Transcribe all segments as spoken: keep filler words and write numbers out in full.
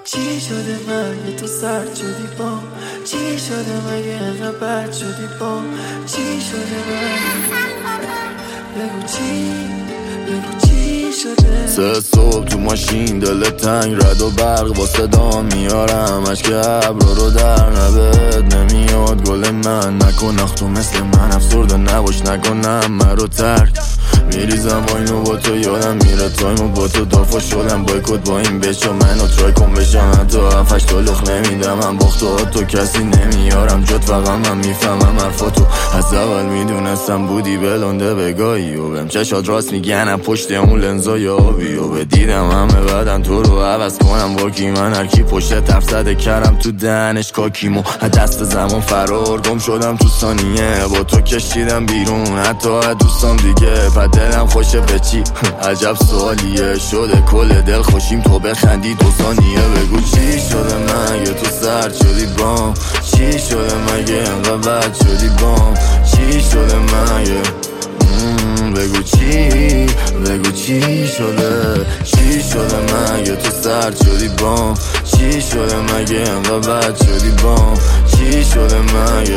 چی شده مگه تو سرد شدی با چی شده مگه انقدر بد شدی با چی شده مگه بگو چی بگو چی شده. سه صبح تو ماشین دل تنگ رد و برق با صدا میارم اشک ابرا رو در نبد نمیاد گل من نکن اخ تو مثل من افسرده نباش نکنم من رو ترک میریزم با اینو با تو یادم میره تایمو با تو دافا شدم بایکوت با این بچه منو ترای کن بشم حتی هفتش تا لخ نمیدم من باختو تو کسی نمیارم جد فقط من میفهمم حرفاتو از اول میدونستم بودی بلنده بگاهی و بهم چشات راست میگنم پشت اون لنزای آبی و بدیدم همه بعدن تو رو عوض کنم با کی من هرکی پشت طرف زده کردم تو دهنش کاکیمو دست زمان فرار گم شدم تو ثانیه با تو کشیدم بیرون حتی از دوستان دیگه پس دلم خوشه به چی عجب سوالیه شده کل دل خوشیم تو بخندی دو ثانیه بگو چی شده مگه تو سرد شدی بام چی شده مگه انقدر بد شدی بام چی شده مگه بگو چی بگو چی شده چی شده مگه تو سرد شدی بام چی شده مگه انقدر بد شدی بام چی شده مگه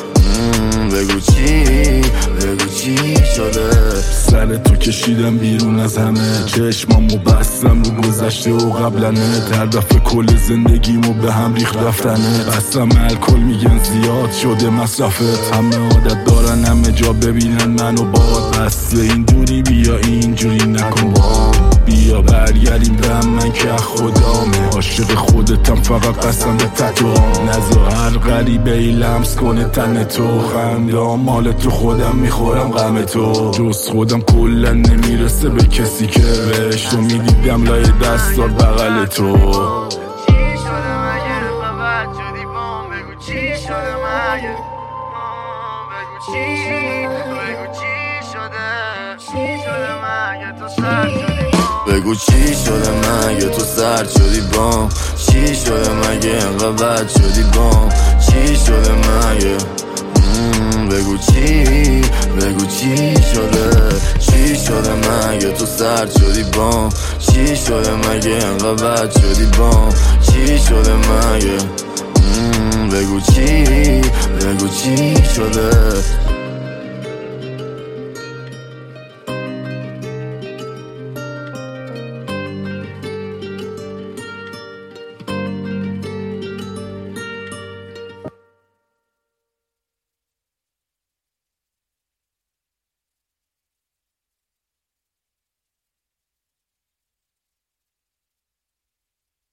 بگو چی بگو چی شده. سر تو کشیدم بیرون از همه چشمامو بستم رو گذشته و قبلنه در دفعه کل زندگیمو به هم ریخت رفتنه بستم الکل میگن زیاد شده مصرفت همه عادت دارن همه جا ببینن منو باد بس اینجوری بیا اینجوری نکن با بیا برگردیم به من که خدامه عاشق خودتم فقط قسم به تتوام نذار هر غریبه ای لمس کنه تن تو خندام مال تو خودم میخورم غم تو جز خودم کلا نمیرسه به کسی که بهش تو میدیدم لای دستات بغل تو. چی شده مگه بد شدی بام بگو چی شده مگه بگو چی بگو چی شده چی شده مگه تو سرد شدی بگو چی شده مگه تو سرد شدی بام چی شده مگه انقدر بد شدی بام چی شده مگه بگو چی بگو چی شده چی شده مگه تو سرد شدی بام چی شده مگه انقدر بد شدی بام چی شده مگه بگو چی بگو چی شده.